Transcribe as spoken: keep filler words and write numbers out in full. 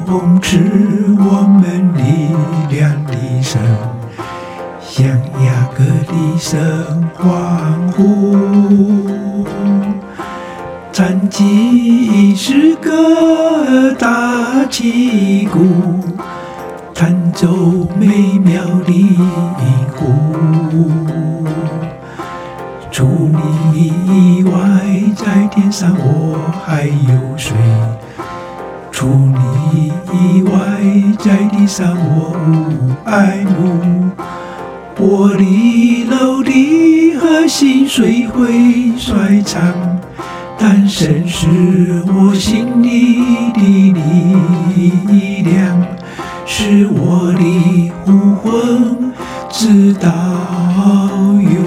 风赐我们力量的神，向雅各的神欢呼。战绩是个大旗鼓，弹奏美妙的音符。除你以外，在天上我还有谁？除你以外，在地上我无爱慕。玻璃楼的和心虽会衰残，但神是我心里的力量，是我的呼魂，直到永